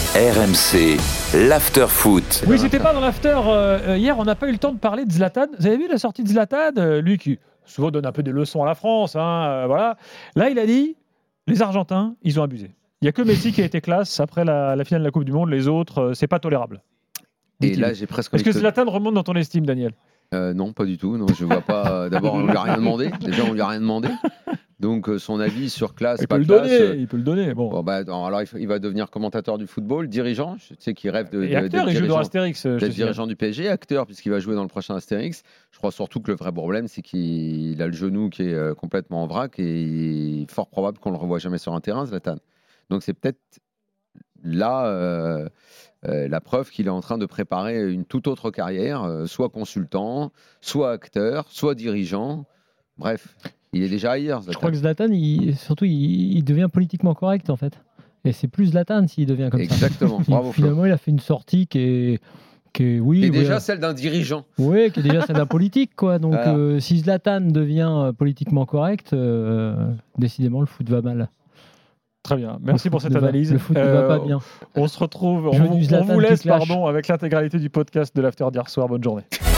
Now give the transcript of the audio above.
RMC, l'after-foot. Oui, c'était pas dans l'after. Hier, on n'a pas eu le temps de parler de Zlatan. Vous avez vu la sortie de Zlatan, lui qui souvent donne un peu des leçons à la France. Voilà. Là, il a dit, les Argentins, ils ont abusé. Il n'y a que Messi qui a été classe après la finale de la Coupe du Monde. Les autres, c'est pas tolérable. Et là, j'ai presque. Est-ce que Zlatan remonte dans ton estime, Daniel ? Non, pas du tout. Non, je vois pas. D'abord, on lui a rien demandé. Déjà, on lui a rien demandé. Donc, son avis sur classe, il pas peut classe. Il peut le donner. Bon. Alors, il va devenir commentateur du football, dirigeant. Je sais qu'il rêve de. Et acteur, il joue dans Astérix. D'être dirigeant du PSG, acteur, puisqu'il va jouer dans le prochain Astérix. Je crois surtout que le vrai problème, c'est qu'il a le genou qui est complètement en vrac et il est fort probable qu'on le revoie jamais sur un terrain, Zlatan. Donc, c'est peut-être là. La preuve qu'il est en train de préparer une toute autre carrière, soit consultant, soit acteur, soit dirigeant. Bref, il est déjà ailleurs. Zlatan. Je crois que Zlatan, il devient politiquement correct en fait. Et c'est plus Zlatan s'il devient comme Exactement. ça. Bravo. Finalement, il a fait une sortie qui est déjà celle d'un dirigeant. Oui, qui est déjà celle d'un politique, quoi. Donc, si Zlatan devient politiquement correct, décidément, le foot va mal. Très bien, merci pour cette analyse. Le foot ne va pas bien. On se retrouve, on vous laisse avec l'intégralité du podcast de l'After d'hier soir. Bonne journée.